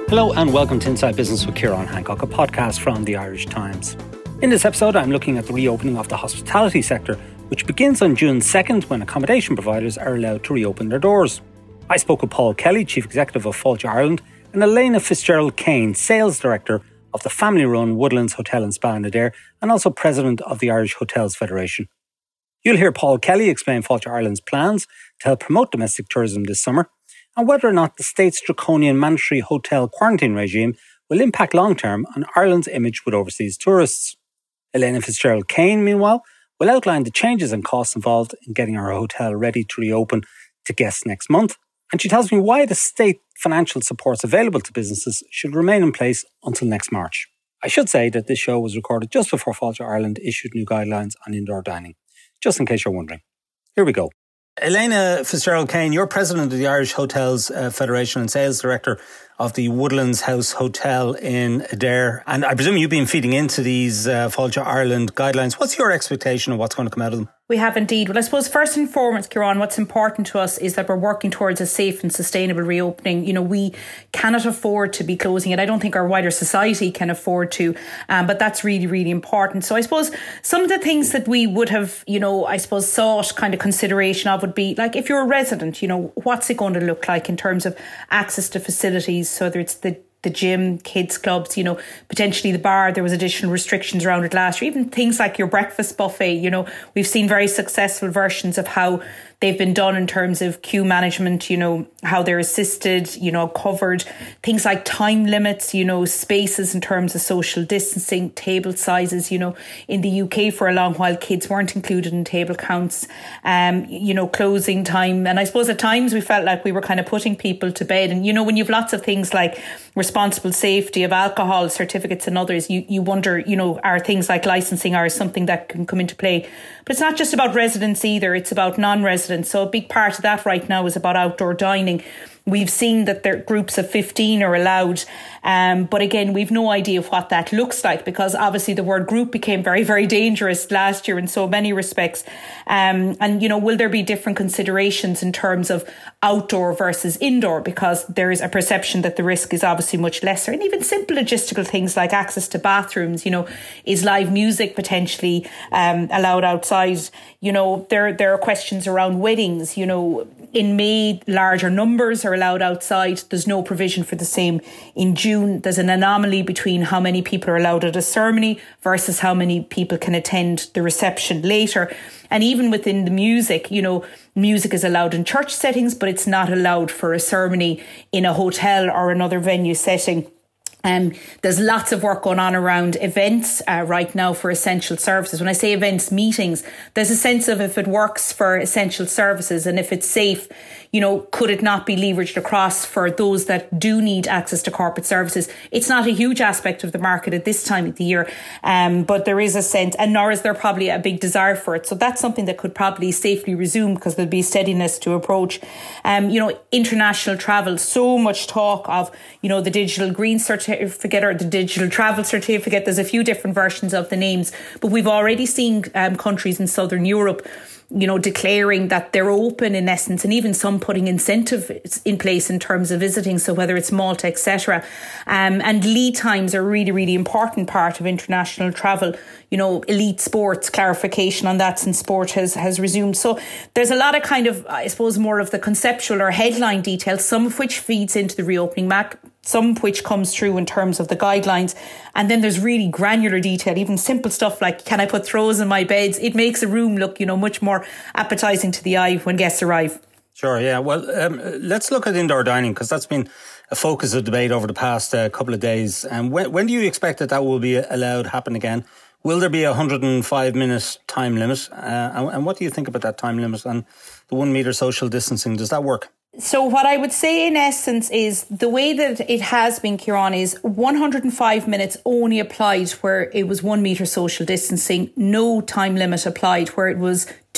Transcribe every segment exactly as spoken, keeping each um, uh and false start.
Hello and welcome to Inside Business with Ciarán Hancock, a podcast from the Irish Times. In this episode, I'm looking at the reopening of the hospitality sector, which begins on June second when accommodation providers are allowed to reopen their doors. I spoke with Paul Kelly, Chief Executive of Fáilte Ireland, and Elena Fitzgerald-Kane, Sales Director of the family-run Woodlands Hotel and Spa in Adare, and also President of the Irish Hotels Federation. You'll hear Paul Kelly explain Fáilte Ireland's plans to help promote domestic tourism this summer, and whether or not the state's draconian mandatory hotel quarantine regime will impact long-term on Ireland's image with overseas tourists. Elena Fitzgerald-Kane, meanwhile, will outline the changes and costs involved in getting our hotel ready to reopen to guests next month, and she tells me why the state financial supports available to businesses should remain in place until next March. I should say that this show was recorded just before Fáilte Ireland issued new guidelines on indoor dining, just in case you're wondering. Here we go. Elena Fitzgerald-Kane, you're President of the Irish Hotels uh, Federation and Sales Director of the Woodlands House Hotel in Adare. And I presume you've been feeding into these uh, Fáilte Ireland guidelines. What's your expectation of what's going to come out of them? We have indeed. Well, I suppose first and foremost, Ciarán, what's important to us is that we're working towards a safe and sustainable reopening. You know, we cannot afford to be closing it. I don't think our wider society can afford to, um, but that's really, really important. So I suppose some of the things that we would have, you know, I suppose sought kind of consideration of would be like if you're a resident, you know, what's it going to look like in terms of access to facilities, so whether it's the the gym, kids clubs, you know, potentially the bar, there was additional restrictions around it last year, even things like your breakfast buffet, you know, we've seen very successful versions of how they've been done in terms of queue management, you know, how they're assisted, you know, covered, things like time limits, you know, spaces in terms of social distancing, table sizes, you know, in the U K for a long while, kids weren't included in table counts, um, you know, closing time. And I suppose at times we felt like we were kind of putting people to bed. And, you know, when you've lots of things like responsible safety of alcohol certificates and others, you, you wonder, you know, are things like licensing are something that can come into play? But it's not just about residents either, it's about non-residents. So a big part of that right now is about outdoor dining. We've seen that there groups of fifteen are allowed. Um, but again, we've no idea what that looks like because obviously the word group became very, very dangerous last year in so many respects. Um, and, you know, will there be different considerations in terms of outdoor versus indoor? Because there is a perception that the risk is obviously much lesser. And even simple logistical things like access to bathrooms, you know, is live music potentially um, allowed outside? You know, there, there are questions around weddings, you know, in May, larger numbers are allowed outside. There's no provision for the same in June. There's an anomaly between how many people are allowed at a ceremony versus how many people can attend the reception later. And even within the music, you know, music is allowed in church settings, but it's not allowed for a ceremony in a hotel or another venue setting. Um, there's lots of work going on around events uh, right now for essential services. When I say events, meetings, there's a sense of if it works for essential services and if it's safe, you know, could it not be leveraged across for those that do need access to corporate services? It's not a huge aspect of the market at this time of the year, um, but there is a sense, and nor is there probably a big desire for it. So that's something that could probably safely resume because there'll be steadiness to approach. Um, you know, international travel, so much talk of, you know, the digital green certificate or the digital travel certificate. There's a few different versions of the names, but we've already seen um, countries in Southern Europe, you know, declaring that they're open in essence, and even some putting incentives in place in terms of visiting. So whether it's Malta, et cetera. Um, and lead times are a really, really important part of international travel. You know, elite sports, clarification on that since sport has, has resumed. So there's a lot of kind of, I suppose, more of the conceptual or headline details, some of which feeds into the reopening map, some of which comes through in terms of the guidelines. And then there's really granular detail, even simple stuff like, can I put throws in my beds? It makes a room look, you know, much more appetizing to the eye when guests arrive. Sure, yeah. Well, um, let's look at indoor dining because that's been a focus of debate over the past uh, couple of days. And um, when, when do you expect that that will be allowed to happen again? Will there be a one hundred five minute time limit? Uh, and, and what do you think about that time limit and the one metre social distancing? Does that work? So what I would say in essence is the way that it has been, Ciarán, is one hundred five minutes only applied where it was one metre social distancing, no time limit applied where it was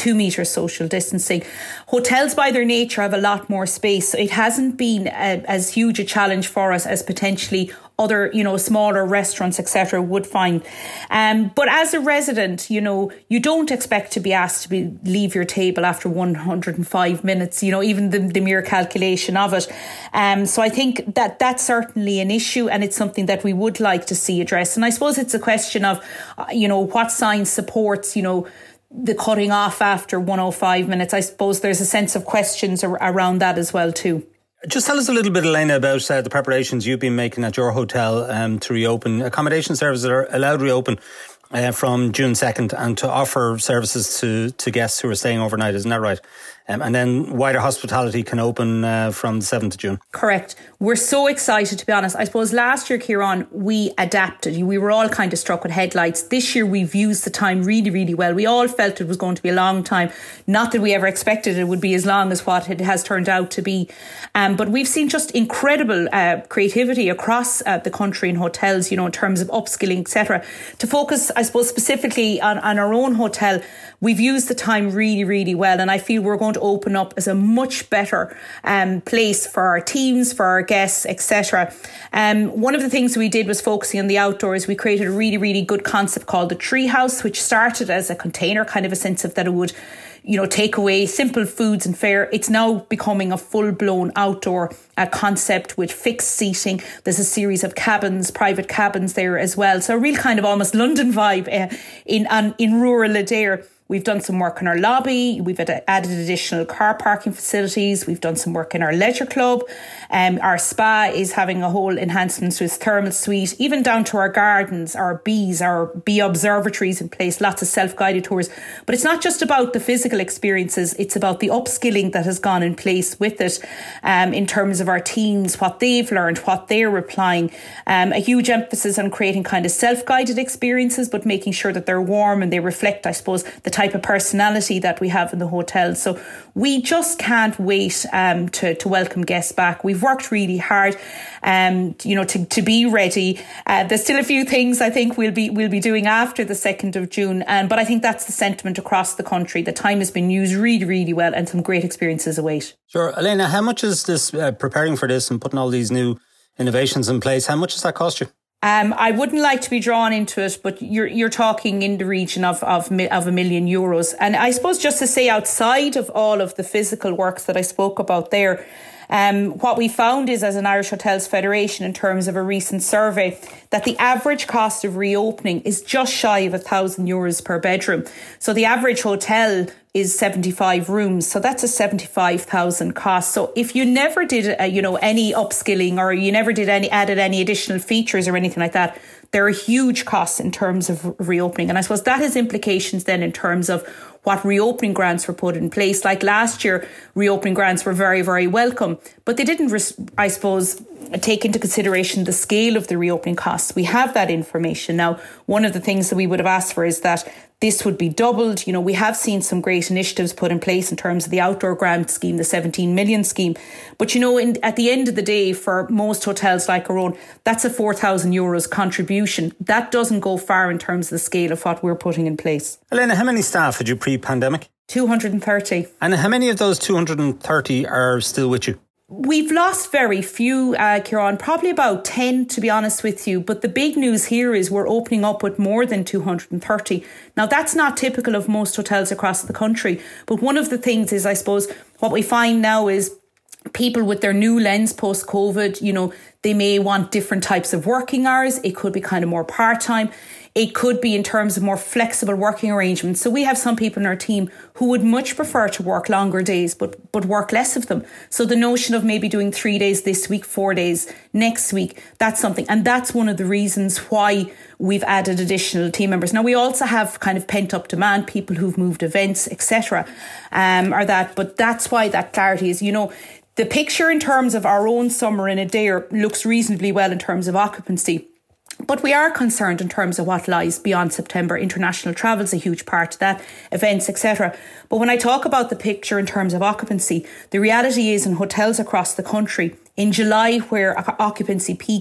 two metres social distancing. Hotels by their nature have a lot more space, so it hasn't been a, as huge a challenge for us as potentially other, you know, smaller restaurants, et cetera, would find. Um, but as a resident, you know, you don't expect to be asked to be, leave your table after one hundred five minutes, you know, even the, the mere calculation of it. Um, so I think that that's certainly an issue, and it's something that we would like to see addressed. And I suppose it's a question of, uh, you know, what science supports, you know, the cutting off after one hundred five minutes. I suppose there's a sense of questions ar- around that as well too. Just tell us a little bit, Elena, about uh, the preparations you've been making at your hotel um, to reopen. Accommodation services are allowed to reopen uh, from June second and to offer services to, to guests who are staying overnight, isn't that right? Um, and then wider hospitality can open uh, from the seventh of June. Correct. We're so excited, to be honest. I suppose last year, Ciarán, we adapted. We were all kind of struck with headlights. This year, we've used the time really, really well. We all felt it was going to be a long time. Not that we ever expected it would be as long as what it has turned out to be. Um, but we've seen just incredible uh, creativity across uh, the country in hotels, you know, in terms of upskilling, et cetera. To focus, I suppose, specifically on, on our own hotel, we've used the time really, really well. And I feel we're going to open up as a much better um, place for our teams, for our guests, et cetera. Um, one of the things we did was focusing on the outdoors. We created a really, really good concept called the Treehouse, which started as a container, kind of a sense of that it would, you know, take away simple foods and fare. It's now becoming a full-blown outdoor uh, concept with fixed seating. There's a series of cabins, private cabins there as well. So a real kind of almost London vibe uh, in, um, in rural Adare. We've done some work in our lobby. We've added additional car parking facilities. We've done some work in our leisure club. Um, our spa is having a whole enhancement to its thermal suite, even down to our gardens, our bees, our bee observatories in place, lots of self-guided tours. But it's not just about the physical experiences. It's about the upskilling that has gone in place with it um, in terms of our teams, what they've learned, what they're applying. Um, a huge emphasis on creating kind of self-guided experiences, but making sure that they're warm and they reflect, I suppose, the type of personality that we have in the hotel. So we just can't wait um, to, to welcome guests back. We've worked really hard, um, you know, to, to be ready. Uh, there's still a few things I think we'll be we'll be doing after the second of June, um, but I think that's the sentiment across the country. The time has been used really, really well, and some great experiences await. Sure, Elena, how much is this uh, preparing for this and putting all these new innovations in place? How much does that cost you? Um, I wouldn't like to be drawn into it, but you're you're talking in the region of of of a million euros. And I suppose just to say, outside of all of the physical works that I spoke about there, um, what we found is, as an Irish Hotels Federation, in terms of a recent survey, that the average cost of reopening is just shy of a thousand euros per bedroom. So the average hotel is seventy-five rooms. So that's a seventy-five thousand cost. So if you never did, uh, you know, any upskilling, or you never did any, added any additional features or anything like that, there are huge costs in terms of reopening. And I suppose that has implications then in terms of what reopening grants were put in place. Like last year, reopening grants were very, very welcome, but they didn't, I suppose, take into consideration the scale of the reopening costs. We have that information now. One of the things that we would have asked for is that this would be doubled. You know, we have seen some great initiatives put in place in terms of the outdoor grant scheme, the seventeen million scheme. But, you know, in, at the end of the day, for most hotels like our own, that's a four thousand euros contribution. That doesn't go far in terms of the scale of what we're putting in place. Elena, how many staff had you pre-pandemic? two hundred thirty. And how many of those two hundred thirty are still with you? We've lost very few, uh, Ciarán, probably about ten, to be honest with you. But the big news here is we're opening up with more than two hundred thirty. Now, that's not typical of most hotels across the country. But one of the things is, I suppose, what we find now is people with their new lens post-COVID, you know, they may want different types of working hours. It could be kind of more part-time. It could be in terms of more flexible working arrangements. So we have some people in our team who would much prefer to work longer days, but but work less of them. So the notion of maybe doing three days this week, four days next week, that's something. And that's one of the reasons why we've added additional team members. Now, we also have kind of pent up demand, people who've moved events, et cetera, um, or that. But that's why that clarity is, you know, the picture in terms of our own summer in Adare looks reasonably well in terms of occupancy. But we are concerned in terms of what lies beyond September. International travel is a huge part of that, events, et cetera. But when I talk about the picture in terms of occupancy, the reality is in hotels across the country, in July, where occupancy peaks,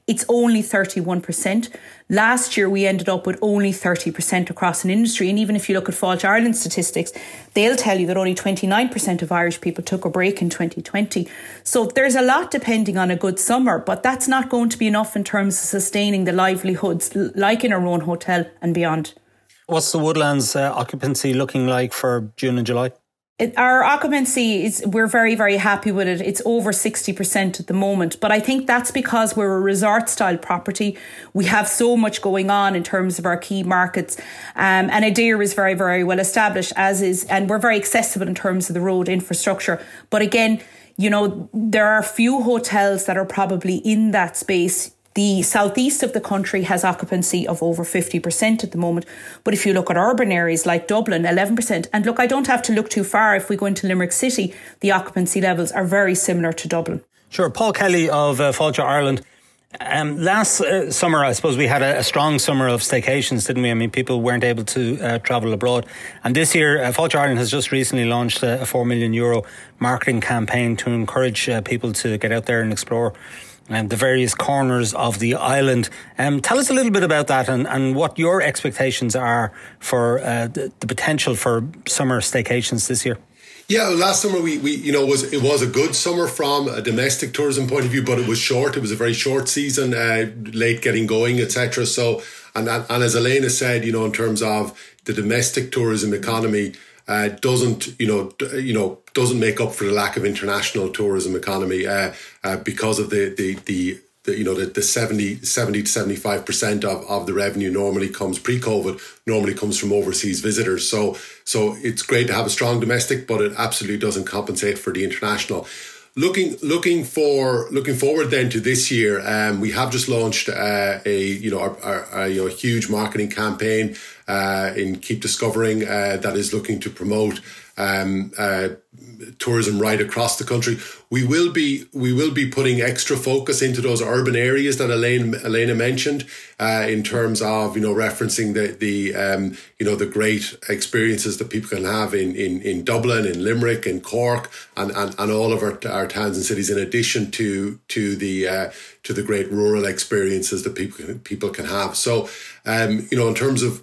it's only thirty-one percent. Last year, we ended up with only thirty percent across an industry. And even if you look at Fáilte Ireland statistics, they'll tell you that only twenty-nine percent of Irish people took a break in twenty twenty. So there's a lot depending on a good summer, but that's not going to be enough in terms of sustaining the livelihoods like in our own hotel and beyond. What's the Woodlands uh, occupancy looking like for June and July? It, our occupancy is, we're very, very happy with it. It's over sixty percent at the moment. But I think that's because we're a resort style property. We have so much going on in terms of our key markets. Um, and Adare is very, very well established, as is, and we're very accessible in terms of the road infrastructure. But again, you know, there are few hotels that are probably in that space. The southeast of the country has occupancy of over fifty percent at the moment. But if you look at urban areas like Dublin, eleven percent. And look, I don't have to look too far. If we go into Limerick City, the occupancy levels are very similar to Dublin. Sure. Paul Kelly of uh, Fáilte Ireland. Um, last uh, summer, I suppose we had a, a strong summer of staycations, didn't we? I mean, people weren't able to uh, travel abroad. And this year, uh, Fáilte Ireland has just recently launched a, a four million euro marketing campaign to encourage uh, people to get out there and explore and the various corners of the island. Um, tell us a little bit about that and, and what your expectations are for uh, the, the potential for summer staycations this year. Yeah, last summer we, we you know was it was a good summer from a domestic tourism point of view, but it was short. It was a very short season, uh, late getting going, et cetera. So, and and as Elena said, you know, in terms of the domestic tourism economy, uh, doesn't you know you know doesn't make up for the lack of international tourism economy uh, uh, because of the the the. The, you know, the, the seventy to seventy-five percent of, of the revenue normally comes pre-COVID, normally comes from overseas visitors. So so it's great to have a strong domestic, but it absolutely doesn't compensate for the international. Looking looking for looking forward then to this year, um, we have just launched uh, a you know a, a, you know a huge marketing campaign uh, in Keep Discovering uh, that is looking to promote um, uh, tourism right across the country. We will be we will be putting extra focus into those urban areas that Elaine, Elena mentioned uh, in terms of you know referencing the the um, you know the great experiences that people can have in in, in Dublin, in Limerick, in Cork, and, and, and all of our, our towns and cities. In addition to to the uh, to the great rural experiences that people can, people can have. So um, you know in terms of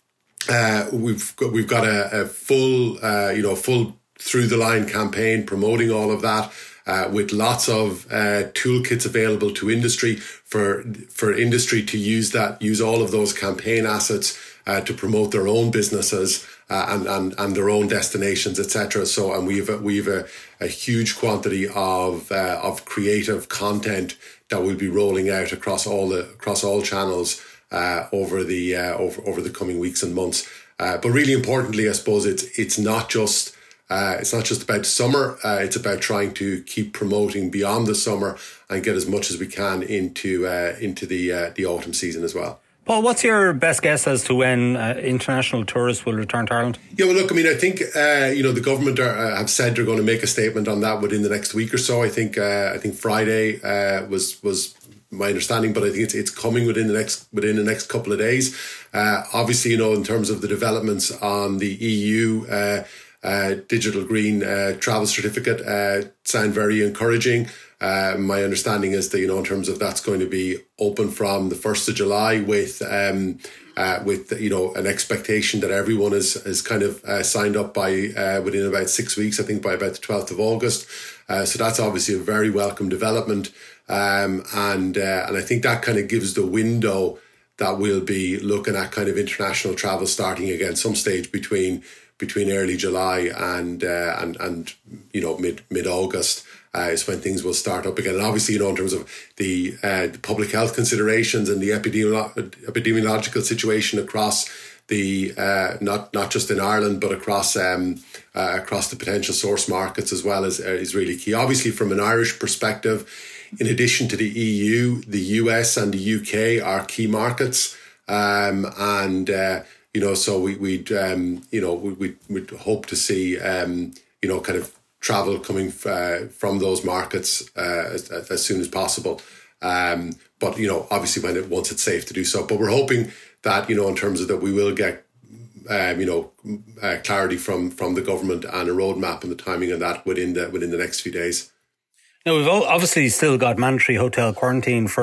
uh, we've got, we've got a, a full uh, you know full through the line campaign promoting all of that. Uh, with lots of uh, toolkits available to industry for for industry to use that, use all of those campaign assets uh, to promote their own businesses uh, and, and and their own destinations, et cetera. So, and we've a, we've a, a huge quantity of uh, of creative content that will be rolling out across all the across all channels uh, over the uh, over over the coming weeks and months. Uh, but really importantly, I suppose it's it's not just. Uh, it's not just about summer, uh, it's about trying to keep promoting beyond the summer and get as much as we can into uh, into the uh, the autumn season as well. Paul, what's your best guess as to when uh, international tourists will return to Ireland? Yeah, well, look, I mean, I think, uh, you know, the government are, uh, have said they're going to make a statement on that within the next week or so. I think uh, I think Friday uh, was was my understanding, but I think it's it's coming within the next within the next couple of days. Uh, obviously, you know, in terms of the developments on the E U uh Uh, digital green uh, travel certificate uh, sound very encouraging. Uh, my understanding is that, you know, in terms of that's going to be open from the first of July with, um, uh, with you know, an expectation that everyone is, is kind of uh, signed up by uh, within about six weeks, I think by about the twelfth of August. Uh, so that's obviously a very welcome development. Um, and, uh, and I think that kind of gives the window that we'll be looking at kind of international travel starting again some stage between between early July and uh, and and you know mid mid August uh, is when things will start up again. And obviously, you know, in terms of the, uh, the public health considerations and the epidemiolo- epidemiological situation across the uh, not not just in Ireland but across um, uh, across the potential source markets as well is uh, is really key. Obviously, from an Irish perspective, in addition to the E U, the U S and the U K are key markets, um, and. Uh, You know, so we, we'd, um, you know, we, we'd, we'd hope to see, um, you know, kind of travel coming uh, from those markets uh, as, as soon as possible. Um, but, you know, obviously when it, once it's safe to do so. But we're hoping that, you know, in terms of that we will get, um, you know, uh, clarity from from the government and a roadmap and the timing of that within the, within the next few days. Now, we've obviously still got mandatory hotel quarantine for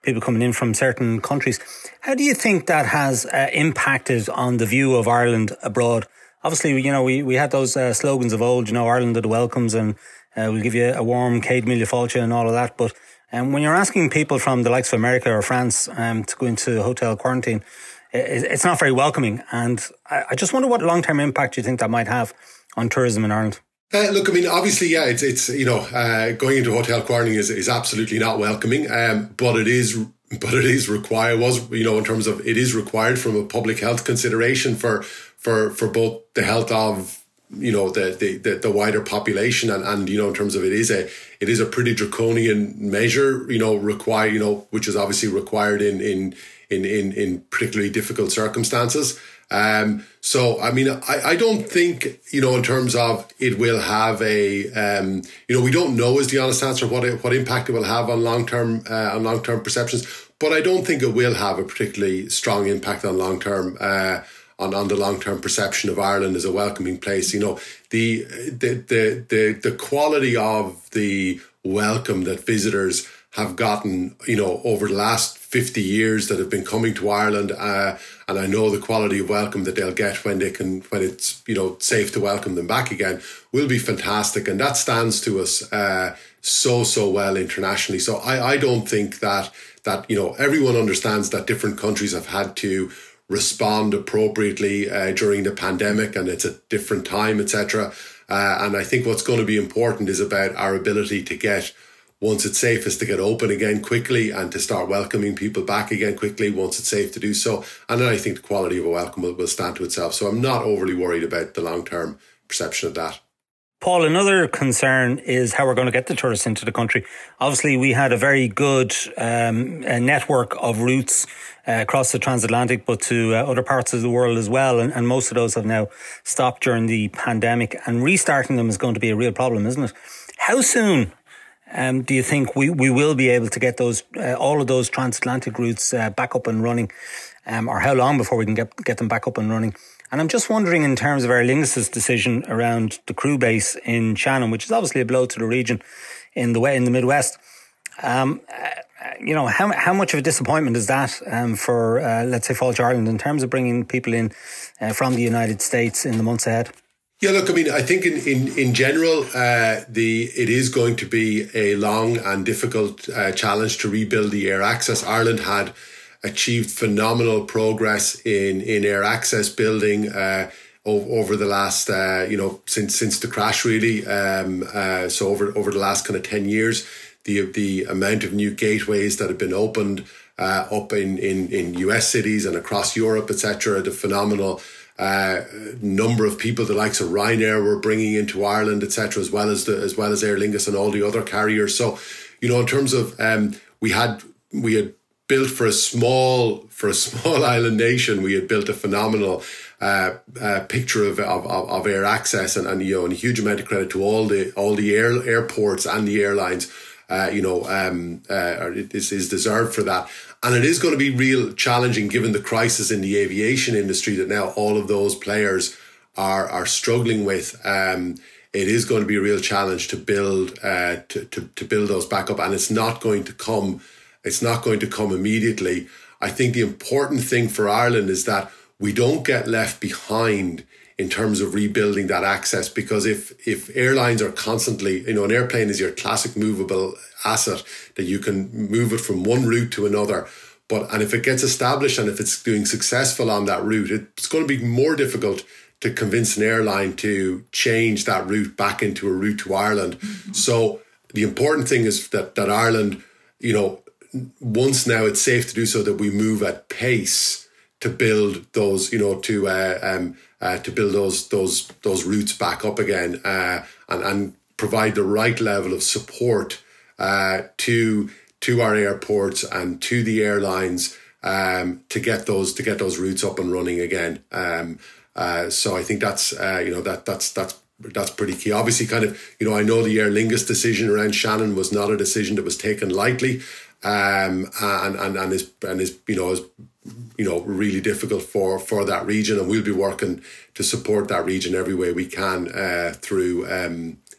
people coming in from certain countries. How do you think that has uh, impacted on the view of Ireland abroad? Obviously, you know, we, we had those uh, slogans of old, you know, Ireland are the welcomes and uh, we'll give you a warm Céad Míle Fáilte and all of that. But um, when you're asking people from the likes of America or France um, to go into hotel quarantine, it, it's not very welcoming. And I, I just wonder what long-term impact you think that might have on tourism in Ireland. Uh, look, I mean, obviously, yeah, it's, it's you know, uh, going into hotel quarantine is, is absolutely not welcoming, um, but it is but it is required, was, you know, in terms of it is required from a public health consideration for for, for both the health of, you know, the, the, the, the wider population and, and, you know, in terms of it is a it is a pretty draconian measure, you know, require, you know, which is obviously required in in in in, in particularly difficult circumstances. Um, so, I mean, I, I don't think, you know, in terms of it will have a, um, you know, we don't know is the honest answer what it, what impact it will have on long-term, uh, on long-term perceptions, but I don't think it will have a particularly strong impact on long-term, uh, on, on the long-term perception of Ireland as a welcoming place. You know, the, the, the, the, the quality of the welcome that visitors have gotten, you know, over the last fifty years that have been coming to Ireland, uh, and I know the quality of welcome that they'll get when they can, when it's, you know, safe to welcome them back again, will be fantastic, and that stands to us uh, so so well internationally. So I, I don't think that that you know everyone understands that different countries have had to respond appropriately uh, during the pandemic, and it's a different time, et cetera. Uh, and I think what's going to be important is about our ability to get, once it's safe, is to get open again quickly and to start welcoming people back again quickly once it's safe to do so. And then I think the quality of a welcome will, will stand to itself. So I'm not overly worried about the long-term perception of that. Paul, another concern is how we're going to get the tourists into the country. Obviously, we had a very good um, a network of routes uh, across the transatlantic, but to uh, other parts of the world as well. And, and most of those have now stopped during the pandemic. And restarting them is going to be a real problem, isn't it? How soon Um, do you think we, we will be able to get those uh, all of those transatlantic routes uh, back up and running, um, or how long before we can get get them back up and running? And I'm just wondering, in terms of Aer Lingus' decision around the crew base in Shannon, which is obviously a blow to the region in the way in the Midwest. Um, uh, you know, how how much of a disappointment is that um, for uh, let's say Fáilte Ireland in terms of bringing people in uh, from the United States in the months ahead? Yeah, look, I mean, I think in, in, in general, uh, the it is going to be a long and difficult uh, challenge to rebuild the air access. Ireland had achieved phenomenal progress in, in air access building uh, over, over the last, uh, you know, since since the crash, really. Um, uh, so over over the last kind of ten years, the the amount of new gateways that have been opened uh, up in, in, in U S cities and across Europe, et cetera, the phenomenal Uh, number of people the likes of Ryanair were bringing into Ireland, et cetera, as well as the as well as Aer Lingus and all the other carriers. So, you know, in terms of um, we had we had built for a small for a small island nation, we had built a phenomenal uh, uh, picture of, of of air access, and, and you know, and a huge amount of credit to all the all the air airports and the airlines. Uh, you know, um, uh, is, is deserved for that. And it is going to be real challenging given the crisis in the aviation industry that now all of those players are are struggling with. Um, it is going to be a real challenge to build uh, to, to to build those back up, and it's not going to come. It's not going to come immediately. I think the important thing for Ireland is that we don't get left behind in terms of rebuilding that access, because if if airlines are constantly, you know, an airplane is your classic movable asset that you can move it from one route to another. But and if it gets established and if it's doing successful on that route, it's going to be more difficult to convince an airline to change that route back into a route to Ireland. Mm-hmm. So the important thing is that that Ireland, you know, once now it's safe to do so, that we move at pace to build those, you know, to uh, um, uh, to build those those those routes back up again, uh, and and provide the right level of support uh, to to our airports and to the airlines um, to get those to get those routes up and running again. Um, uh, so I think that's uh, you know that that's that's that's pretty key. Obviously, kind of, you know, I know the Aer Lingus decision around Shannon was not a decision that was taken lightly, um, and and and is and is you know is you know really difficult for for that region, and we'll be working to support that region every way we can uh, through um,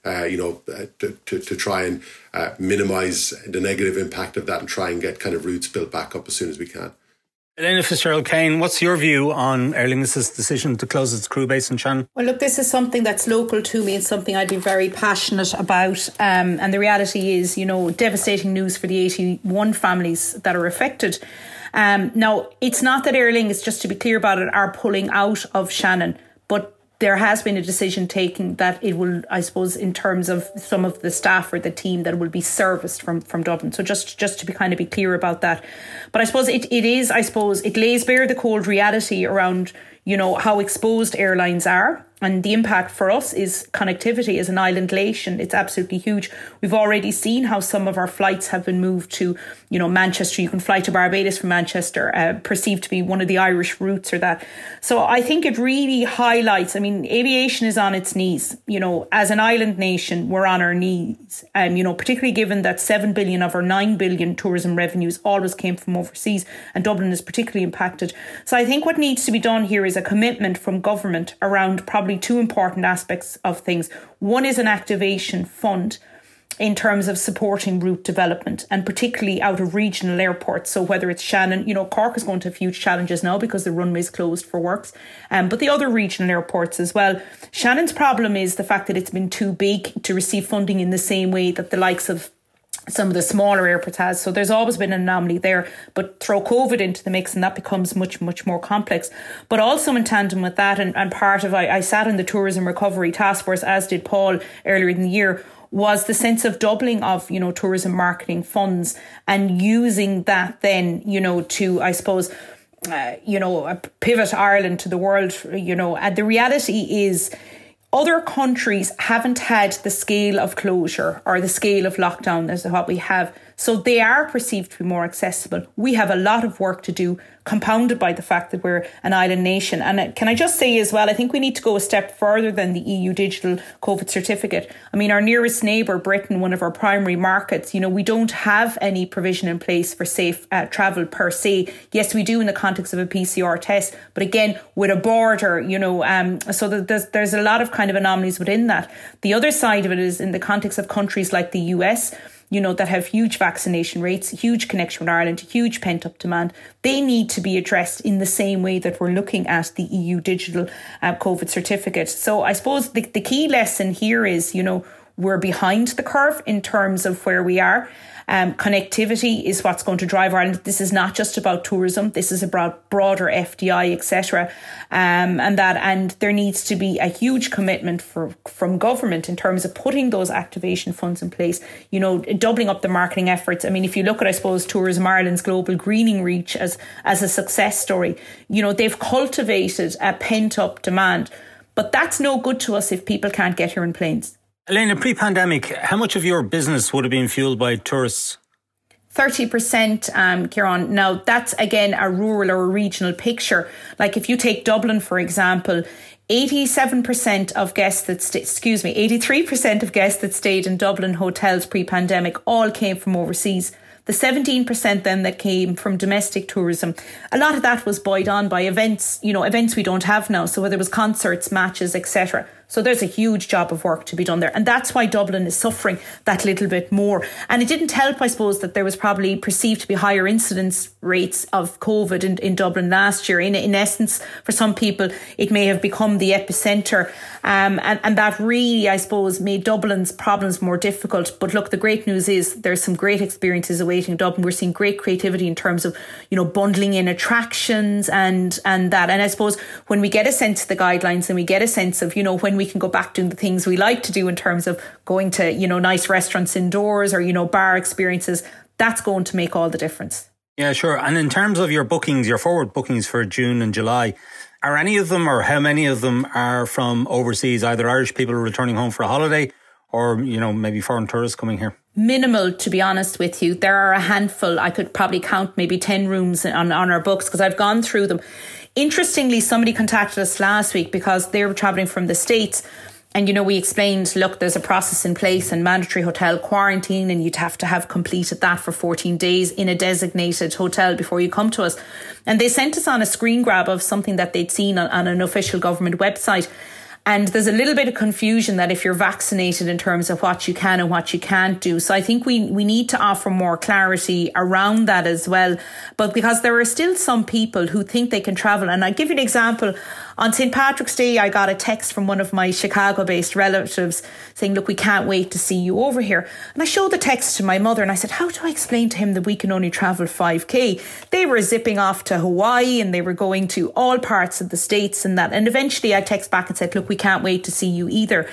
uh, you know, uh, to, to, to try and uh, minimise the negative impact of that and try and get kind of routes built back up as soon as we can. Elena Fitzgerald-Kane, what's your view on Aer Lingus' decision to close its crew base in Shannon? Well, look, this is something that's local to me and something I'd be very passionate about. Um, and the reality is, you know, devastating news for the eighty-one families that are affected. Um, now, it's not that Aer Lingus, just to be clear about it, are pulling out of Shannon, but there has been a decision taken that it will, I suppose, in terms of some of the staff or the team that will be serviced from, from Dublin. So just, just to be kind of be clear about that. But I suppose it, it is, I suppose, it lays bare the cold reality around, you know, how exposed airlines are. And the impact for us is connectivity as an island nation. It's absolutely huge. We've already seen how some of our flights have been moved to, you know, Manchester. You can fly to Barbados from Manchester, uh, perceived to be one of the Irish routes or that. So I think it really highlights, I mean, aviation is on its knees. You know, as an island nation, we're on our knees. Um, you know, particularly given that seven billion of our nine billion tourism revenues always came from overseas, and Dublin is particularly impacted. So I think what needs to be done here is a commitment from government around probably two important aspects of things. One is an activation fund in terms of supporting route development, and particularly out of regional airports. So whether it's Shannon, you know, Cork is going to have huge challenges now because the runway is closed for works, um, but the other regional airports as well. Shannon's problem is the fact that it's been too big to receive funding in the same way that the likes of some of the smaller airports has. So there's always been an anomaly there, but throw COVID into the mix and that becomes much, much more complex. But also in tandem with that, and, and part of, I, I sat in the Tourism Recovery Task Force, as did Paul earlier in the year, was the sense of doubling of, you know, tourism marketing funds and using that then, you know, to, I suppose, uh, you know, pivot Ireland to the world, you know. And the reality is, other countries haven't had the scale of closure or the scale of lockdown as what we have. So they are perceived to be more accessible. We have a lot of work to do, compounded by the fact that we're an island nation. And can I just say as well, I think we need to go a step further than the E U digital COVID certificate. I mean, our nearest neighbour, Britain, one of our primary markets, you know, we don't have any provision in place for safe uh, travel per se. Yes, we do in the context of a P C R test, but again, with a border, you know, um, so that there's, there's a lot of kind of anomalies within that. The other side of it is in the context of countries like the U S, you know, that have huge vaccination rates, huge connection with Ireland, huge pent-up demand. They need to be addressed in the same way that we're looking at the E U digital uh, COVID certificate. So I suppose the, the key lesson here is, you know, we're behind the curve in terms of where we are. Um, connectivity is what's going to drive Ireland. This is not just about tourism. This is about broader F D I, et cetera. Um, and that, and there needs to be a huge commitment for, from government in terms of putting those activation funds in place, you know, doubling up the marketing efforts. I mean, if you look at, I suppose, Tourism Ireland's global greening reach as, as a success story, you know, they've cultivated a pent up demand, but that's no good to us if people can't get here in planes. Elena, pre-pandemic, how much of your business would have been fueled by tourists? thirty percent, um, Ciarán. Now, that's, again, a rural or a regional picture. Like if you take Dublin, for example, eighty-seven percent of guests that, st- excuse me, eighty-three percent of guests that stayed in Dublin hotels pre-pandemic all came from overseas. The seventeen percent then that came from domestic tourism, a lot of that was buoyed on by events, you know, events we don't have now. So whether it was concerts, matches, et cetera. So there's a huge job of work to be done there. And that's why Dublin is suffering that little bit more. And it didn't help, I suppose, that there was probably perceived to be higher incidence rates of COVID in, in Dublin last year. In, in essence, for some people, it may have become the epicentre. Um, and, and that really, I suppose, made Dublin's problems more difficult. But look, the great news is there's some great experiences awaiting Dublin. We're seeing great creativity in terms of, you know, bundling in attractions and, and that. And I suppose when we get a sense of the guidelines and we get a sense of, you know, when we can go back doing the things we like to do in terms of going to, you know, nice restaurants indoors or, you know, bar experiences, that's going to make all the difference. Yeah, sure. And in terms of your bookings, your forward bookings for June and July, are any of them or how many of them are from overseas, either Irish people returning home for a holiday or, you know, maybe foreign tourists coming here? Minimal, to be honest with you. There are a handful. I could probably count maybe ten rooms on, on our books because I've gone through them. Interestingly, somebody contacted us last week because they were travelling from the States. And, you know, we explained, look, there's a process in place and mandatory hotel quarantine, and you'd have to have completed that for fourteen days in a designated hotel before you come to us. And they sent us on a screen grab of something that they'd seen on, on an official government website. And there's a little bit of confusion that if you're vaccinated in terms of what you can and what you can't do. So I think we, we need to offer more clarity around that as well. But because there are still some people who think they can travel. And I'll give you an example. On Saint Patrick's Day, I got a text from one of my Chicago-based relatives saying, look, we can't wait to see you over here. And I showed the text to my mother and I said, how do I explain to him that we can only travel five K? They were zipping off to Hawaii and they were going to all parts of the States and that. And eventually I text back and said, look, we can't wait to see you either.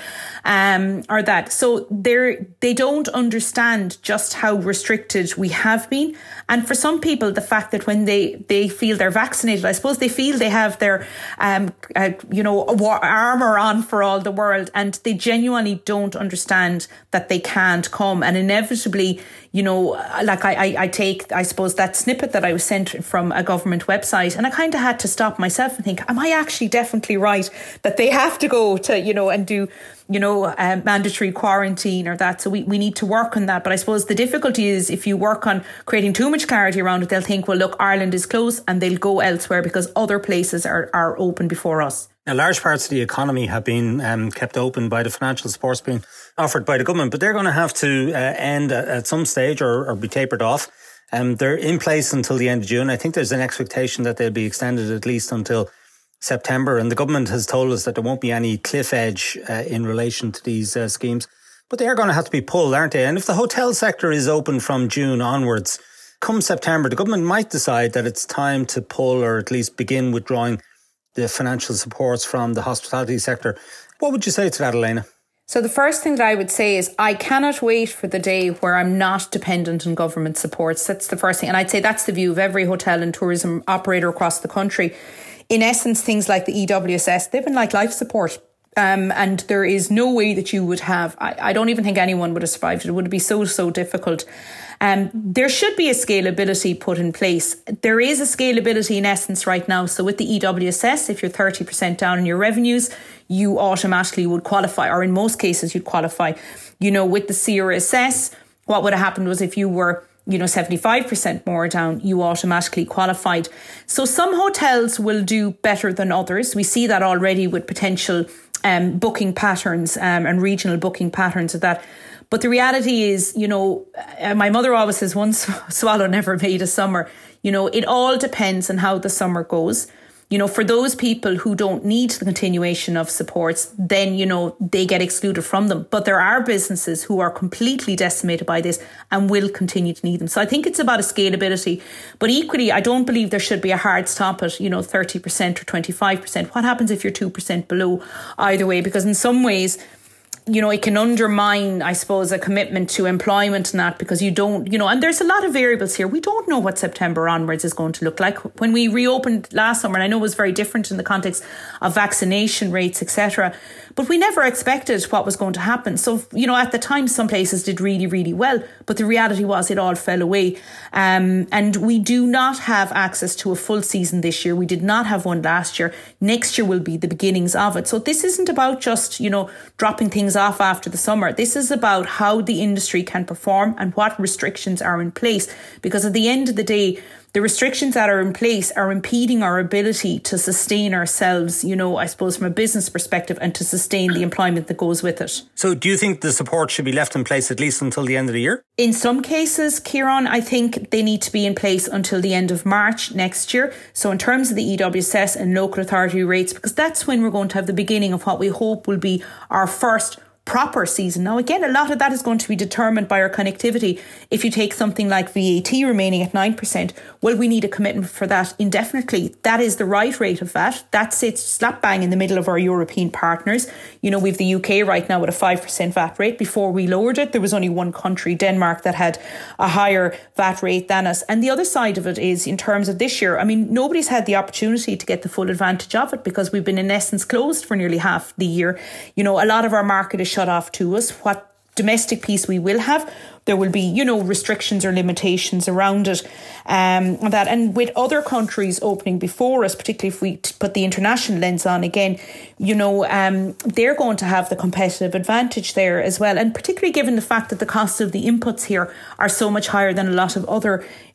Um, or that. So they're, they don't understand just how restricted we have been. And for some people, the fact that when they, they feel they're vaccinated, I suppose they feel they have their, um, uh, you know, armour on for all the world, and they genuinely don't understand that they can't come. And inevitably, you know, like I, I, I take, I suppose, that snippet that I was sent from a government website, and I kind of had to stop myself and think, am I actually definitely right that they have to go to, you know, and do, you know, um, mandatory quarantine or that? So we, we need to work on that. But I suppose the difficulty is if you work on creating too much clarity around it, they'll think, well, look, Ireland is closed, and they'll go elsewhere because other places are, are open before us. Now, large parts of the economy have been um, kept open by the financial supports being offered by the government, but they're going to have to uh, end at, at some stage or, or be tapered off. Um, they're in place until the end of June. I think there's an expectation that they'll be extended at least until September, and the government has told us that there won't be any cliff edge uh, in relation to these uh, schemes. But they are going to have to be pulled, aren't they? And if the hotel sector is open from June onwards, come September, the government might decide that it's time to pull or at least begin withdrawing the financial supports from the hospitality sector. What would you say to that, Elena? So the first thing that I would say is I cannot wait for the day where I'm not dependent on government supports. That's the first thing. And I'd say that's the view of every hotel and tourism operator across the country. In essence, things like the E W S S, they've been like life support. Um, and there is no way that you would have, I, I don't even think anyone would have survived it. It would be so, so difficult. Um, there should be a scalability put in place. There is a scalability in essence right now. So with the E W S S, if you're thirty percent down in your revenues, you automatically would qualify, or in most cases you'd qualify. You know, with the C R S S, what would have happened was if you were, you know, seventy-five percent more down, you automatically qualified. So some hotels will do better than others. We see that already with potential um, booking patterns um, and regional booking patterns of that. But the reality is, you know, uh, my mother always says one swallow never made a summer. You know, it all depends on how the summer goes. You know, for those people who don't need the continuation of supports, then, you know, they get excluded from them. But there are businesses who are completely decimated by this and will continue to need them. So I think it's about a scalability. But equally, I don't believe there should be a hard stop at, you know, thirty percent or twenty-five percent. What happens if you're two percent below either way? Because in some ways, you know, it can undermine, I suppose, a commitment to employment and that, because you don't, you know, and there's a lot of variables here. We don't know what September onwards is going to look like. When we reopened last summer, and I know it was very different in the context of vaccination rates, et cetera, but we never expected what was going to happen. So, you know, at the time, some places did really, really well, but the reality was it all fell away. Um, and we do not have access to a full season this year. We did not have one last year. Next year will be the beginnings of it. So this isn't about just, you know, dropping things off after the summer. This is about how the industry can perform and what restrictions are in place. Because at the end of the day, the restrictions that are in place are impeding our ability to sustain ourselves, you know, I suppose from a business perspective, and to sustain the employment that goes with it. So do you think the support should be left in place at least until the end of the year? In some cases, Ciarán, I think they need to be in place until the end of March next year. So in terms of the E W S S and local authority rates, because that's when we're going to have the beginning of what we hope will be our first proper season. Now, again, a lot of that is going to be determined by our connectivity. If you take something like V A T remaining at nine percent, well, we need a commitment for that indefinitely. That is the right rate of V A T. That sits slap bang in the middle of our European partners. You know, we've the U K right now with a five percent V A T rate. Before we lowered it, there was only one country, Denmark, that had a higher V A T rate than us. And the other side of it is, in terms of this year, I mean, nobody's had the opportunity to get the full advantage of it because we've been in essence closed for nearly half the year. You know, a lot of our market is shut off to us. What domestic piece we will have, there will be, you know, restrictions or limitations around it. Um, that and with other countries opening before us, particularly if we put the international lens on again, you know, um, they're going to have the competitive advantage there as well. And particularly given the fact that the cost of the inputs here are so much higher than a lot of other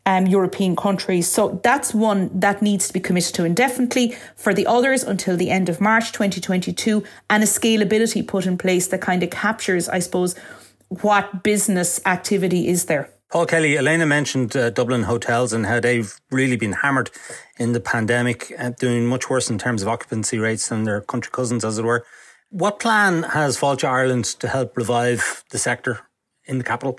um, European countries. So that's one that needs to be committed to indefinitely. For the others, until the end of March twenty twenty-two, and a scalability put in place that kind of captures, I suppose, what business activity is there. Paul Kelly, Elena mentioned uh, Dublin hotels and how they've really been hammered in the pandemic, uh, doing much worse in terms of occupancy rates than their country cousins, as it were. What plan has Fáilte Ireland to help revive the sector in the capital?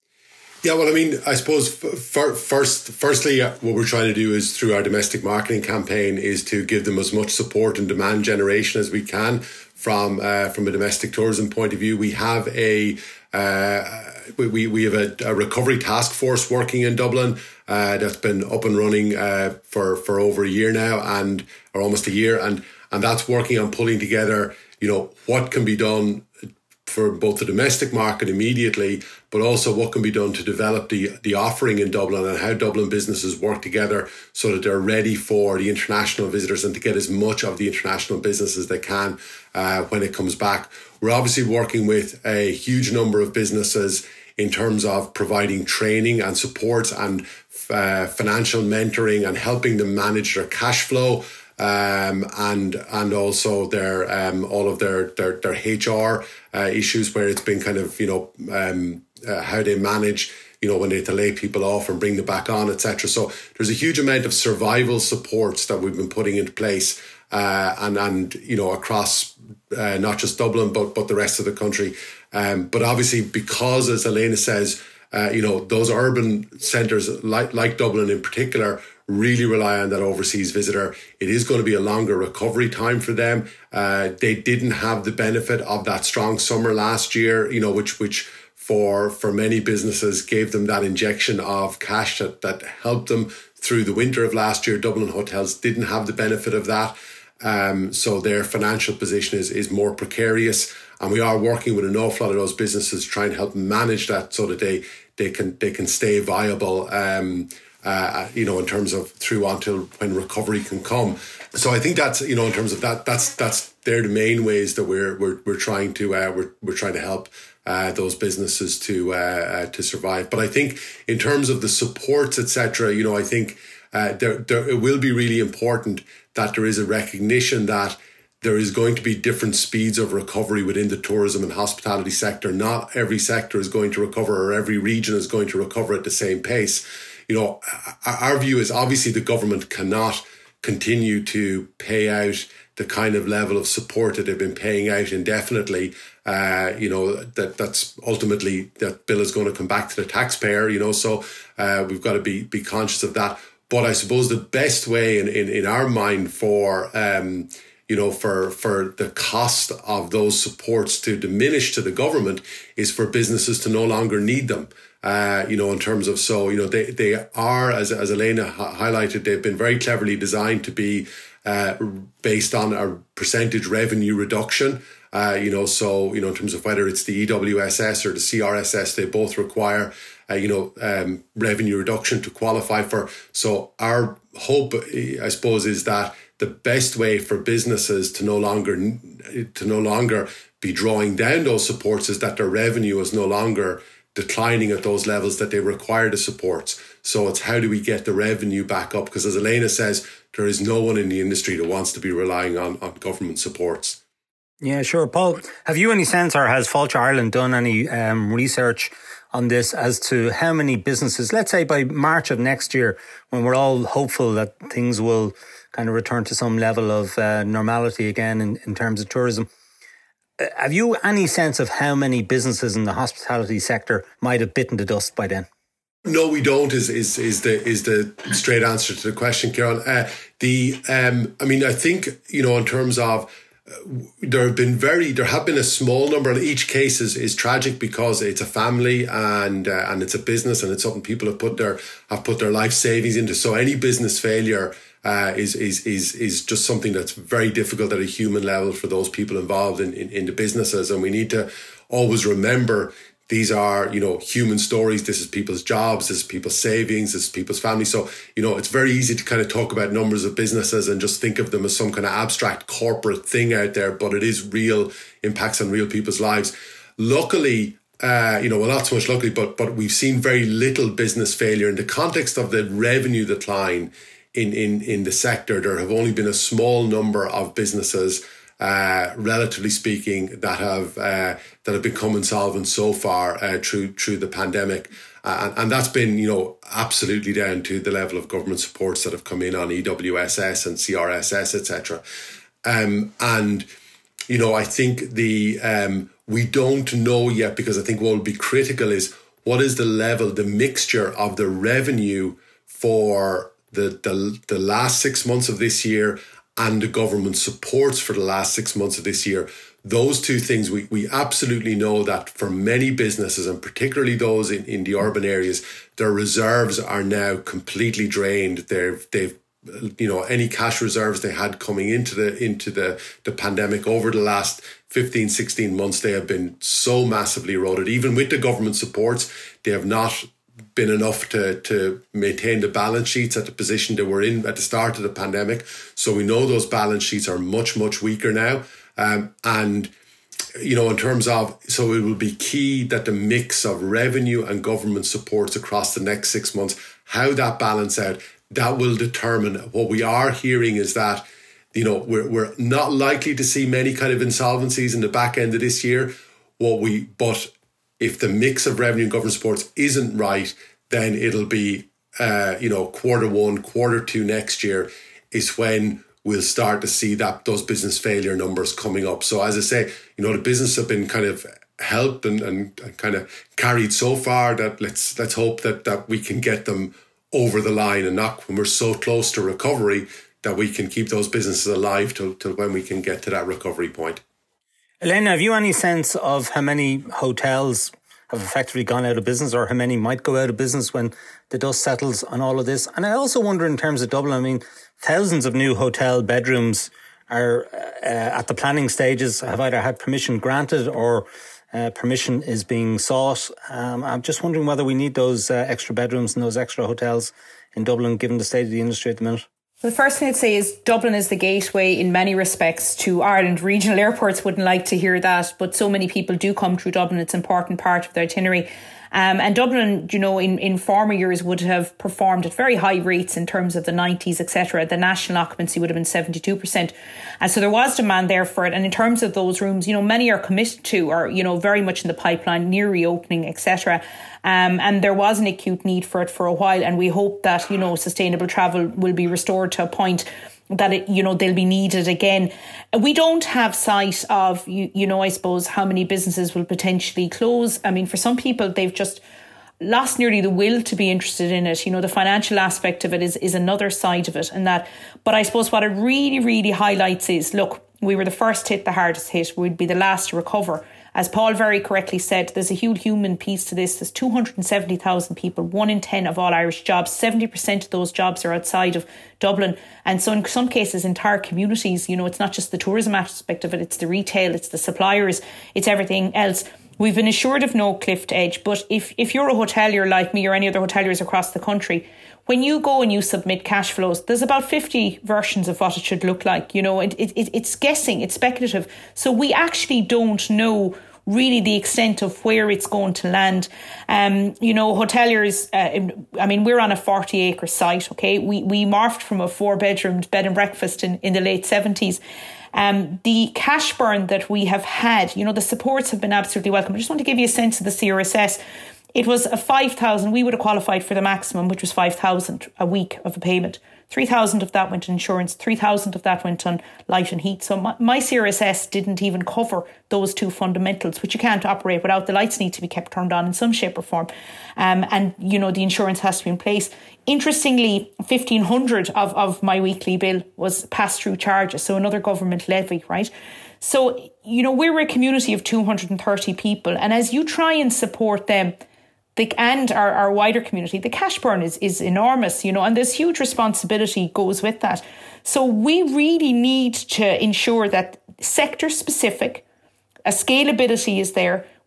Yeah, well, I mean, I suppose f- first, firstly, uh, what we're trying to do is through our domestic marketing campaign is to give them as much support and demand generation as we can from uh, from a domestic tourism point of view. We have a uh, we we have a, a recovery task force working in Dublin uh, that's been up and running uh, for for over a year now, and or almost a year, and and that's working on pulling together, you know, what can be done for both the domestic market immediately, but also what can be done to develop the, the offering in Dublin and how Dublin businesses work together so that they're ready for the international visitors and to get as much of the international business as they can uh, when it comes back. We're obviously working with a huge number of businesses in terms of providing training and support and uh, financial mentoring and helping them manage their cash flow. Um, and and also their um, all of their their, their H R uh, issues, where it's been kind of, you know, um, uh, how they manage, you know, when they have to lay people off and bring them back on, et cetera. So there's a huge amount of survival supports that we've been putting into place, uh, and and you know, across uh, not just Dublin but but the rest of the country. Um, but obviously, because, as Elena says, uh, you know, those urban centres like like Dublin in particular really rely on that overseas visitor. It is going to be a longer recovery time for them. Uh, they didn't have the benefit of that strong summer last year, you know, which which for for many businesses gave them that injection of cash that, that helped them through the winter of last year. Dublin hotels didn't have the benefit of that. Um, so their financial position is, is more precarious. And we are working with an awful lot of those businesses to try and help manage that so that they they can they can stay viable, um, Uh, you know, in terms of through until when recovery can come. So I think that's, you know, in terms of that, that's that's they're the main ways that we're we're we're trying to uh, we're we're trying to help uh, those businesses to uh, uh, to survive. But I think in terms of the supports, et cetera, you know, I think uh, there there it will be really important that there is a recognition that there is going to be different speeds of recovery within the tourism and hospitality sector. Not every sector is going to recover, or every region is going to recover at the same pace. You know, our view is obviously the government cannot continue to pay out the kind of level of support that they've been paying out indefinitely. Uh, you know, that that's ultimately, that bill is going to come back to the taxpayer, you know, so uh, we've got to be be conscious of that. But I suppose the best way in, in, in our mind for, um, you know, for, for the cost of those supports to diminish to the government is for businesses to no longer need them. Uh, you know, in terms of, so, you know, they, they are, as, as Elena ha- highlighted, they've been very cleverly designed to be uh, based on a percentage revenue reduction. Uh, you know, so, you know, in terms of whether it's the E W S S or the C R S S, they both require, uh, you know, um, revenue reduction to qualify for. So our hope, I suppose, is that the best way for businesses to no longer, to no longer be drawing down those supports is that their revenue is no longer declining at those levels that they require the supports. So it's how do we get the revenue back up? Because as Elena says, there is no one in the industry that wants to be relying on, on government supports. Yeah, sure. Paul, have you any sense, or has Fáilte Ireland done any um, research on this as to how many businesses, let's say by March of next year, when we're all hopeful that things will kind of return to some level of uh, normality again in, in terms of tourism, have you any sense of how many businesses in the hospitality sector might have bitten the dust by then? No, we don't. Is is is the is the straight answer to the question, Kieran? Uh, the um, I mean, I think, you know, in terms of uh, there have been very there have been a small number, and each case is, is tragic because it's a family and uh, and it's a business, and it's something people have put their have put their life savings into. So any business failure Uh, is is is is just something that's very difficult at a human level for those people involved in, in, in the businesses. And we need to always remember these are, you know, human stories. This is people's jobs, this is people's savings, this is people's families. So, you know, it's very easy to kind of talk about numbers of businesses and just think of them as some kind of abstract corporate thing out there, but it is real impacts on real people's lives. Luckily, uh, you know, well, not so much luckily, but but we've seen very little business failure in the context of the revenue decline in in in the sector. There have only been a small number of businesses, uh, relatively speaking, that have uh, that have become insolvent so far uh, through through the pandemic. Uh, and, and that's been, you know, absolutely down to the level of government supports that have come in on E W S S and C R S S, et cetera. Um, and, you know, I think the um, we don't know yet, because I think what will be critical is what is the level, the mixture of the revenue for the, the, the last six months of this year and the government supports for the last six months of this year. Those two things, we, we absolutely know that for many businesses, and particularly those in, in the urban areas, their reserves are now completely drained. They've, they've, you know, any cash reserves they had coming into the into the, the pandemic over the last fifteen, sixteen months, they have been so massively eroded. Even with the government supports, they have not been enough to, to maintain the balance sheets at the position they were in at the start of the pandemic. So we know those balance sheets are much, much weaker now. Um, and, you know, in terms of, so it will be key that the mix of revenue and government supports across the next six months, how that balance out, that will determine. What we are hearing is that, you know, we're we're not likely to see many kind of insolvencies in the back end of this year. What we, but if the mix of revenue and government supports isn't right, then it'll be, uh, you know, quarter one, quarter two next year is when we'll start to see that those business failure numbers coming up. So as I say, you know, the business have been kind of helped and, and, and kind of carried so far that let's let's hope that that we can get them over the line, and not when we're so close to recovery that we can keep those businesses alive till, till when we can get to that recovery point. Elena, have you any sense of how many hotels have effectively gone out of business, or how many might go out of business when the dust settles on all of this? And I also wonder, in terms of Dublin, I mean, thousands of new hotel bedrooms are uh, at the planning stages, have either had permission granted or uh, permission is being sought. Um, I'm just wondering whether we need those uh, extra bedrooms and those extra hotels in Dublin, given the state of the industry at the minute. The first thing I'd say is Dublin is the gateway in many respects to Ireland. Regional airports wouldn't like to hear that, but so many people do come through Dublin. It's an important part of their itinerary. Um, and Dublin, you know, in, in former years would have performed at very high rates in terms of the nineties, et cetera. The national occupancy would have been seventy-two percent. And so there was demand there for it. And in terms of those rooms, you know, many are committed to, or, you know, very much in the pipeline, near reopening, et cetera. Um, and there was an acute need for it for a while. And we hope that, you know, sustainable travel will be restored to a point that, it, you know, they'll be needed again. We don't have sight of, you, you know, I suppose, how many businesses will potentially close. I mean, for some people, they've just lost nearly the will to be interested in it. You know, the financial aspect of it is, is another side of it. And that, but I suppose what it really, really highlights is, look, we were the first hit, the hardest hit. We'd be the last to recover. As Paul very correctly said, there's a huge human piece to this. There's two hundred seventy thousand people, one in ten of all Irish jobs. seventy percent of those jobs are outside of Dublin. And so in some cases, entire communities, you know, it's not just the tourism aspect of it, it's the retail, it's the suppliers, it's everything else. We've been assured of no cliff edge, but if, if you're a hotelier like me or any other hoteliers across the country, when you go and you submit cash flows, there's about fifty versions of what it should look like. You know, it, it, it's guessing, it's speculative. So we actually don't know really the extent of where it's going to land. Um, you know, hoteliers, uh, I mean, we're on a forty acre site, okay? We we morphed from a four bedroom bed and breakfast in, in the late seventies. Um, the cash burn that we have had, you know, the supports have been absolutely welcome. I just want to give you a sense of the C R S S. It was a five thousand, we would have qualified for the maximum, which was five thousand a week of a payment. three thousand of that went on insurance, three thousand of that went on light and heat. So my, my C R S S didn't even cover those two fundamentals, which you can't operate without. The lights need to be kept turned on in some shape or form. Um, and, you know, the insurance has to be in place. Interestingly, fifteen hundred of, of my weekly bill was pass-through charges, so another government levy, right? So, you know, we're a community of two hundred thirty people, and as you try and support them, The, and our, our wider community, the cash burn is, is enormous, you know, and there's huge responsibility goes with that. So we really need to ensure that sector specific, a scalability is there.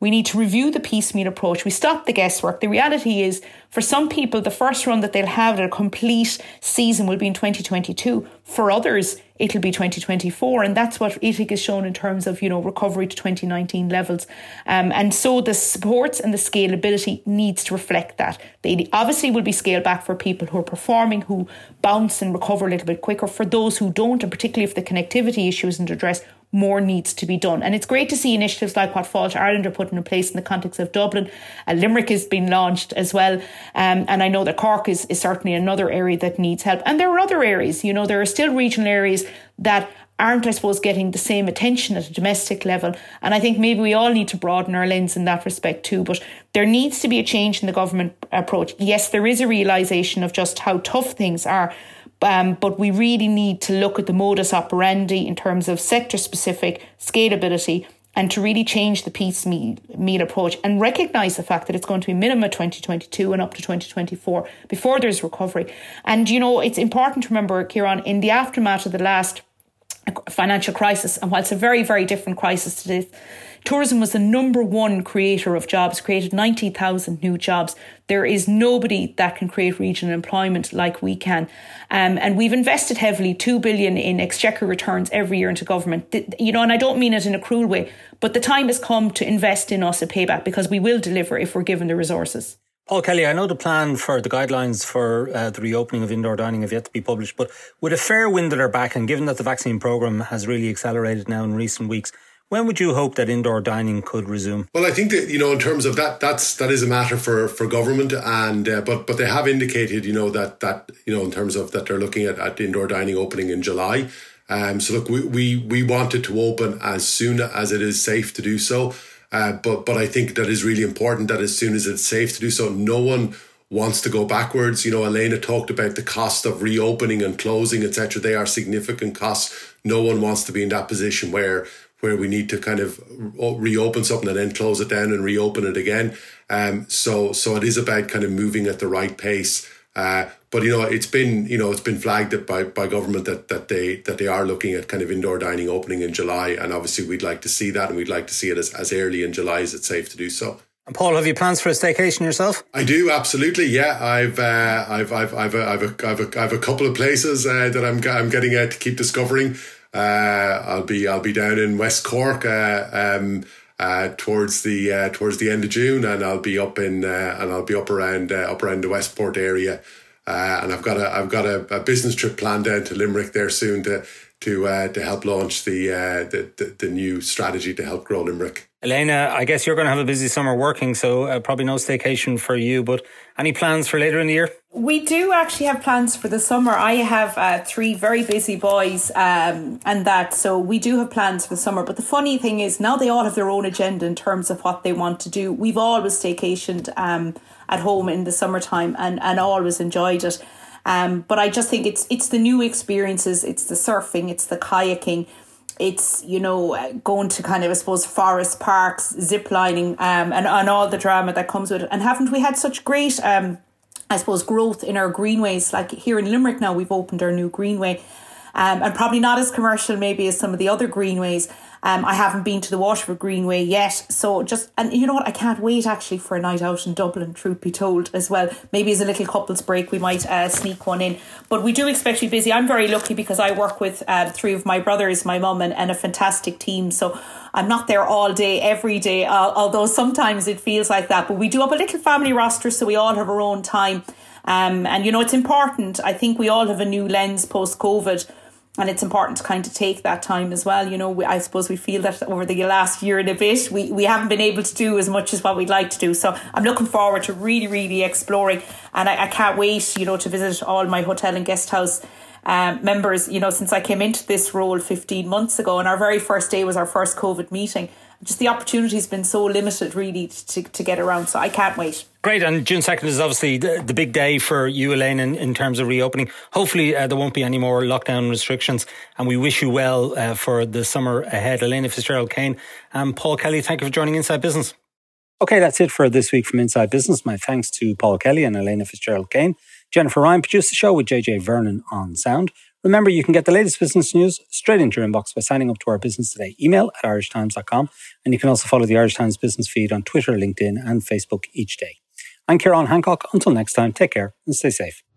We need to review the piecemeal approach. We stop the guesswork. The reality is, for some people, the first run that they'll have at a complete season will be in twenty twenty-two. For others, it'll be twenty twenty-four. And that's what I T I C has shown in terms of, you know, recovery to twenty nineteen levels. Um, and so the supports and the scalability needs to reflect that. They obviously will be scaled back for people who are performing, who bounce and recover a little bit quicker. For those who don't, and particularly if the connectivity issue isn't addressed, more needs to be done. And it's great to see initiatives like what Fáilte Ireland are putting in place in the context of Dublin. Uh, Limerick has been launched as well. Um, and I know that Cork is, is certainly another area that needs help. And there are other areas, you know, there are still regional areas that aren't, I suppose, getting the same attention at a domestic level. And I think maybe we all need to broaden our lens in that respect too. But there needs to be a change in the government approach. Yes, there is a realisation of just how tough things are. Um, but we really need to look at the modus operandi in terms of sector-specific scalability and to really change the piecemeal meal approach and recognise the fact that it's going to be minimum twenty twenty-two and up to twenty twenty-four before there's recovery. And, you know, it's important to remember, Ciarán, in the aftermath of the last financial crisis, and while it's a very, very different crisis to this, tourism was the number one creator of jobs, created ninety thousand new jobs. There is nobody that can create regional employment like we can. Um, and we've invested heavily, two billion in exchequer returns every year into government. You know, and I don't mean it in a cruel way, but the time has come to invest in us a payback, because we will deliver if we're given the resources. Paul Kelly, I know the plan for the guidelines for uh, the reopening of indoor dining have yet to be published, but with a fair wind at our back, and given that the vaccine programme has really accelerated now in recent weeks, when would you hope that indoor dining could resume? Well, I think that, you know, in terms of that, that's that is a matter for, for government, and uh, but but they have indicated, you know, that that you know, in terms of that they're looking at, at indoor dining opening in July. Um, so look, we we we want it to open as soon as it is safe to do so. Uh, but but I think that is really important that as soon as it's safe to do so, no one wants to go backwards. You know, Elena talked about the cost of reopening and closing, et cetera. They are significant costs. No one wants to be in that position where where we need to kind of reopen something and then close it down and reopen it again. Um, so so it is about kind of moving at the right pace. Uh, but you know, it's been you know it's been flagged by by government that that they that they are looking at kind of indoor dining opening in July, and obviously we'd like to see that, and we'd like to see it as, as early in July as it's safe to do so. And Paul, have you plans for a staycation yourself? I do, absolutely. Yeah, I've uh, I've I've I've a, I've a, I've a, I've a couple of places uh, that I'm I'm getting out to keep discovering. Uh, I'll be I'll be down in West Cork uh, um, uh, towards the uh, towards the end of June, and I'll be up in uh, and I'll be up around uh, up around the Westport area, uh, and I've got a I've got a, a business trip planned down to Limerick there soon to to uh, to help launch the, uh, the the the new strategy to help grow Limerick. Elena, I guess you're going to have a busy summer working, so uh, probably no staycation for you, but any plans for later in the year? We do actually have plans for the summer. I have uh, three very busy boys um, and that, so we do have plans for the summer. But the funny thing is, now they all have their own agenda in terms of what they want to do. We've always staycationed um, at home in the summertime and, and always enjoyed it. Um, but I just think it's it's the new experiences, it's the surfing, it's the kayaking. It's, you know, going to kind of, I suppose, forest parks, zip lining, um, and, and all the drama that comes with it. And haven't we had such great, um, I suppose, growth in our greenways? Like here in Limerick now, we've opened our new greenway, um, and probably not as commercial maybe as some of the other greenways. Um, I haven't been to the Waterford Greenway yet. So just, and you know what, I can't wait actually for a night out in Dublin, truth be told, as well. Maybe as a little couples break, we might uh, sneak one in. But we do expect to be busy. I'm very lucky because I work with uh, three of my brothers, my mum, and, and a fantastic team. So I'm not there all day, every day, uh, although sometimes it feels like that. But we do have a little family roster, so we all have our own time. Um, and, you know, it's important. I think we all have a new lens post-COVID. And it's important to kind of take that time as well. You know, we, I suppose we feel that over the last year and a bit, we, we haven't been able to do as much as what we'd like to do. So I'm looking forward to really, really exploring. And I, I can't wait, you know, to visit all my hotel and guest house um, members, you know, since I came into this role fifteen months ago. And our very first day was our first COVID meeting. Just the opportunity has been so limited, really, to, to get around. So I can't wait. Great. And June second is obviously the, the big day for you, Elaine, in, in terms of reopening. Hopefully uh, there won't be any more lockdown restrictions. And we wish you well uh, for the summer ahead. Elena Fitzgerald-Kane and Paul Kelly, thank you for joining Inside Business. Okay, that's it for this week from Inside Business. My thanks to Paul Kelly and Elena Fitzgerald-Kane. Jennifer Ryan produced the show with J J Vernon on sound. Remember, you can get the latest business news straight into your inbox by signing up to our Business Today email at irish times dot com. And you can also follow the Irish Times business feed on Twitter, LinkedIn and Facebook each day. I'm Ciarán Hancock. Until next time, take care and stay safe.